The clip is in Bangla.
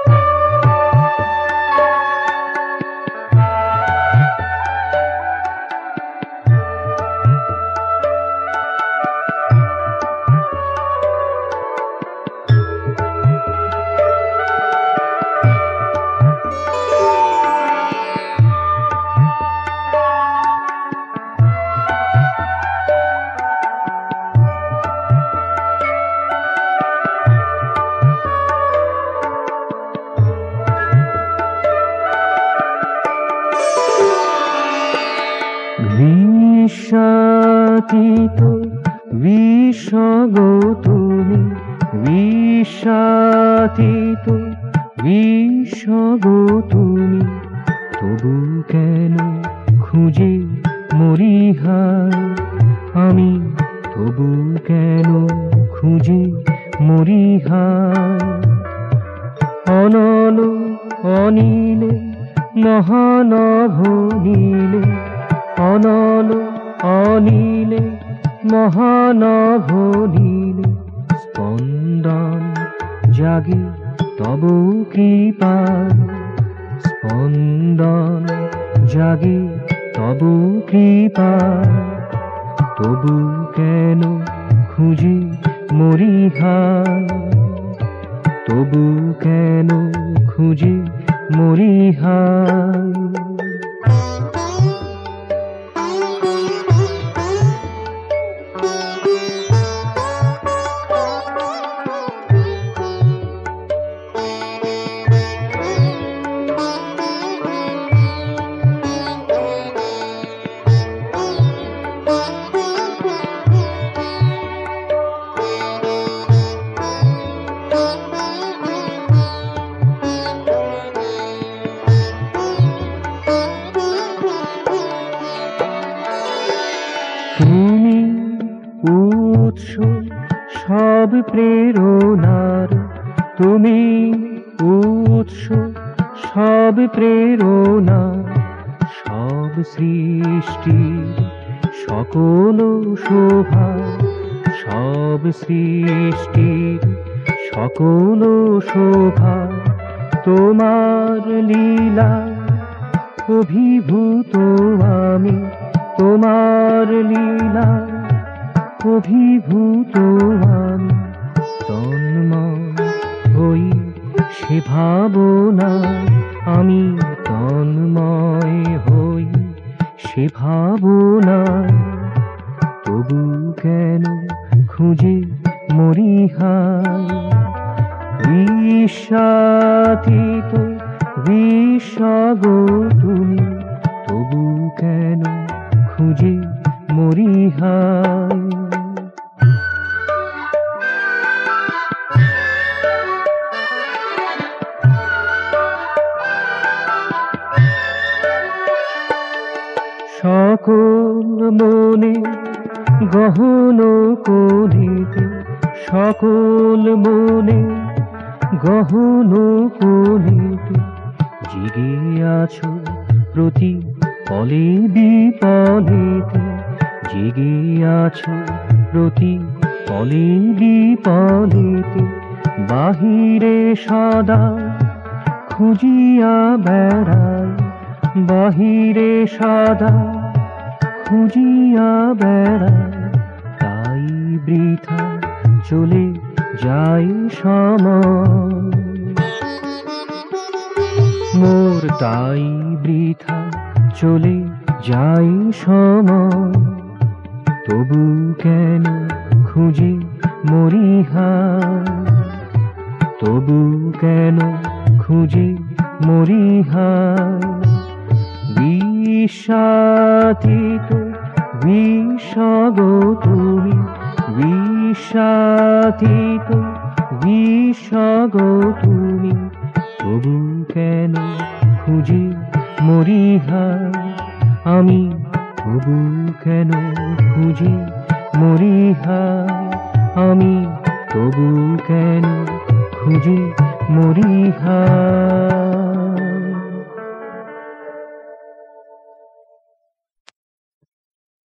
বিশ্বাতীত বিশ্বগো তুমি, বিশ্বাতীত বিশ্বগো তুমি, তবু কেন খুঁজে মরি হায় আমি, তবু কেন খুঁজে মরি হায়। অনল অনিলে মহানভ নীলে, অনল অনিলে মহানভ নীলে, স্পন্দন জাগে তব কৃপায়, স্পন্দন জাগে তব কৃপায়, তবু কেন খুঁজে মরি হায়, তবু কেন খুঁজে মরি হায়। তুমি উৎস সব প্রেরণার, তুমি উৎস সব প্রেরণা, সব সৃষ্টির সকল শোভা, সব সৃষ্টির সকল শোভা, তোমার লীলা অভিভূত আমি, তোমার লীলা অভিভূত আমি, তন্ময় হই সে ভাবনা আমি, তন্ময় হই সে ভাবনা, তবু কেন খুঁজে মরি হায়। বিশ্বাতীত বিশ্বগো তুমি, তবু কেন খুঁজে মরি হায়। সকল মনে গহন কোণেতে, সকল মনে গহন কোণেতে, জেগে আছো প্রতি পলে বিপলেতে, জেগে আছো প্রতি পলে বিপলেতে, বাহিরে সদা খুঁজিয়া বেড়াই, বাহিরে সদা খুঁজিয়া বেড়াই, তাই বৃথা চলে যাই সময় মোর, তাই বৃথা চলে যাই সময়, তবু কেন খুঁজে মরি হায়, তবু কেন খুঁজে মরি হায়। বিশ্বাতীত বিশ্বগো তুমি, বিশ্বাতীত বিশ্বগো তুমি, তবু কেন খুঁজে মরি হায় আমি, তবু কেন খুঁজে মরি হায় আমি, তবু কেন খুঁজে মরি হায়।